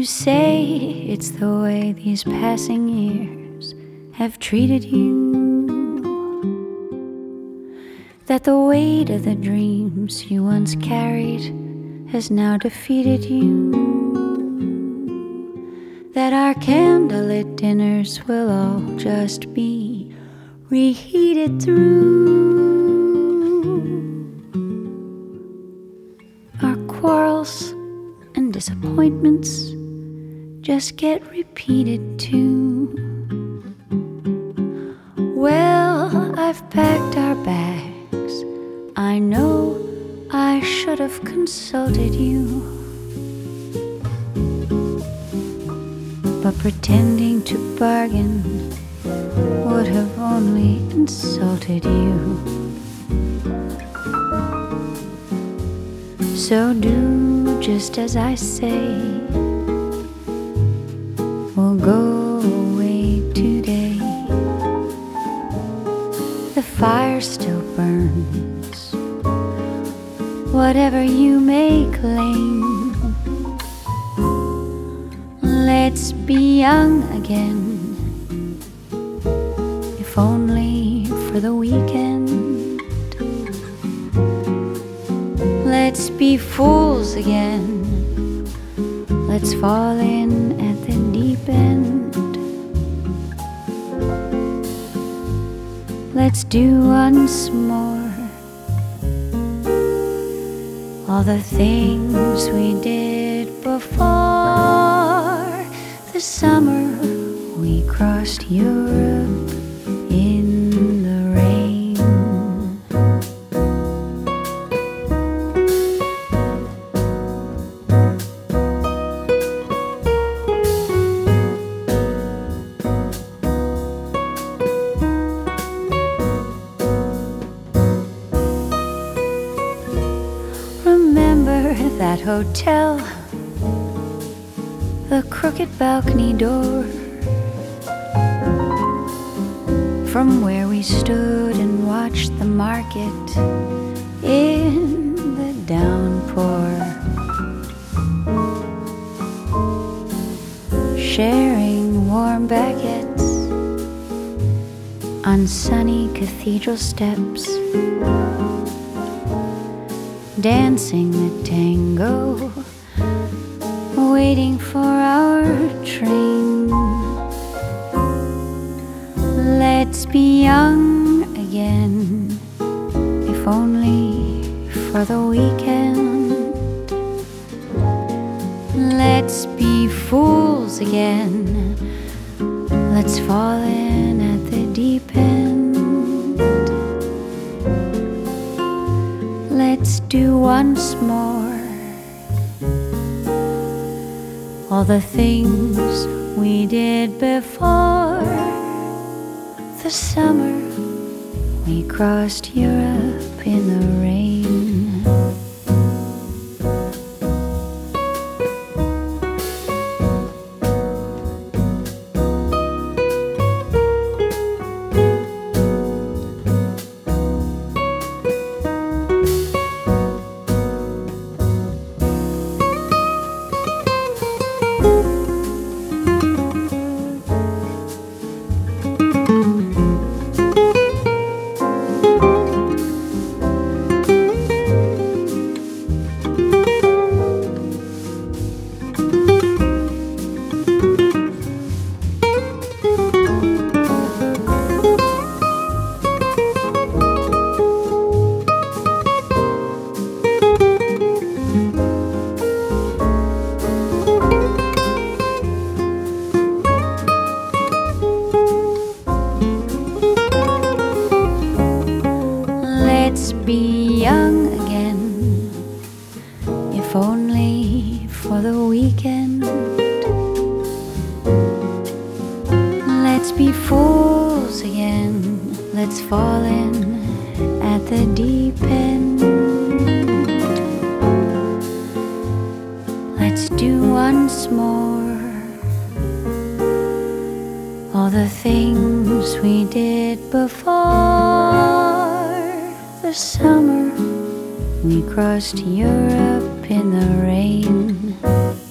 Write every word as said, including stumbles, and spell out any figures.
say it's the way these passing years have treated you, that the weight of the dreams you once carried has now defeated you, that our candlelit dinners will all just be reheated through. Our quarrels and disappointments just get repeated too. Well, I've packed our bags. I know I should have consulted you, but pretending to bargain would have only insulted you. So do just as I say. We'll go away today. The fire still burns, whatever you may claim. Let's be young again, if only for the weekend. Let's be fools again. Let's fall in at the deep end. Let's do once more all the things we did before the summer we crossed Europe in the rain. Remember that hotel, the crooked balcony door, from where we stood and watched the market in the downpour, sharing warm baguettes on sunny cathedral steps, dancing the tango, waiting for our train. Let's be young again, if only for the weekend. Let's be fools again. Let's fall in at the deep end. Let's do once more all the things we did before the summer we crossed Europe in the rain. Let's be young again, if only for the weekend. Let's be fools again. Let's fall in at the deep end. Let's do once more all the things we did before the summer we crossed Europe in the rain.